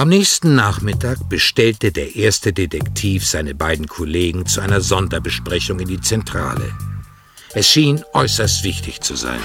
Am nächsten Nachmittag bestellte der erste Detektiv seine beiden Kollegen zu einer Sonderbesprechung in die Zentrale. Es schien äußerst wichtig zu sein.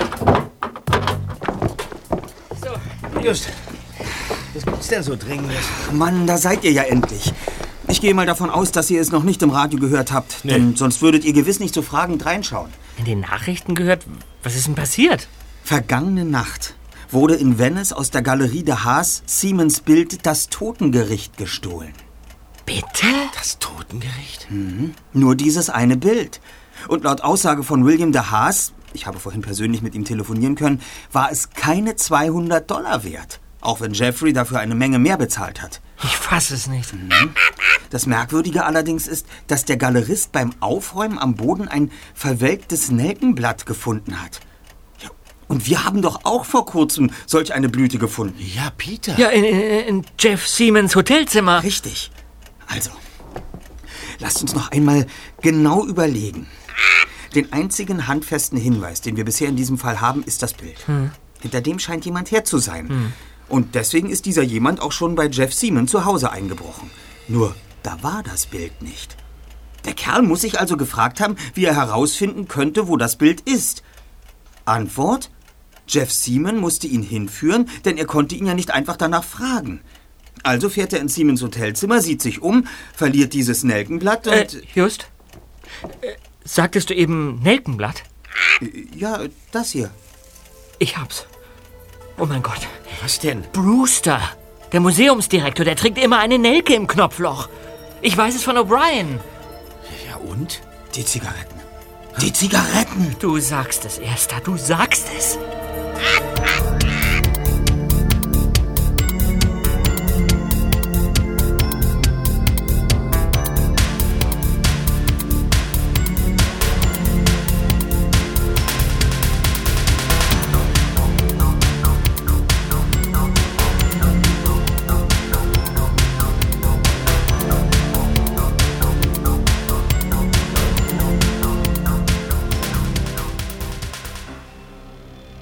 So, just. Was gibt's denn so Dringendes? Mann, da seid ihr ja endlich. Ich gehe mal davon aus, dass ihr es noch nicht im Radio gehört habt. Nee. Denn sonst würdet ihr gewiss nicht so fragend reinschauen. In den Nachrichten gehört? Was ist denn passiert? Vergangene Nacht wurde in Venice aus der Galerie de Haas Siemens Bild Das Totengericht gestohlen. Bitte? Das Totengericht? Nur dieses eine Bild. Und laut Aussage von William de Haas, ich habe vorhin persönlich mit ihm telefonieren können, war es keine $200 wert. Auch wenn Jeffrey dafür eine Menge mehr bezahlt hat. Ich fasse es nicht. Das Merkwürdige allerdings ist, dass der Galerist beim Aufräumen am Boden ein verwelktes Nelkenblatt gefunden hat. Ja, und wir haben doch auch vor kurzem solch eine Blüte gefunden. Ja, Peter. Ja, in Jeff Siemens Hotelzimmer. Richtig. Also, lasst uns noch einmal genau überlegen. Den einzigen handfesten Hinweis, den wir bisher in diesem Fall haben, ist das Bild. Hinter dem scheint jemand her zu sein. Und deswegen ist dieser jemand auch schon bei Jeff Siemens zu Hause eingebrochen. Nur, da war das Bild nicht. Der Kerl muss sich also gefragt haben, wie er herausfinden könnte, wo das Bild ist. Antwort: Jeff Siemens musste ihn hinführen, denn er konnte ihn ja nicht einfach danach fragen. Also fährt er ins Siemens Hotelzimmer, sieht sich um, verliert dieses Nelkenblatt und... Just? Sagtest du eben Nelkenblatt? Ja, das hier. Ich hab's. Oh mein Gott. Was denn? Brewster, der Museumsdirektor, der trägt immer eine Nelke im Knopfloch. Ich weiß es von O'Brien. Ja, und? Die Zigaretten. Die Zigaretten! Du sagst es, Erster, du sagst es.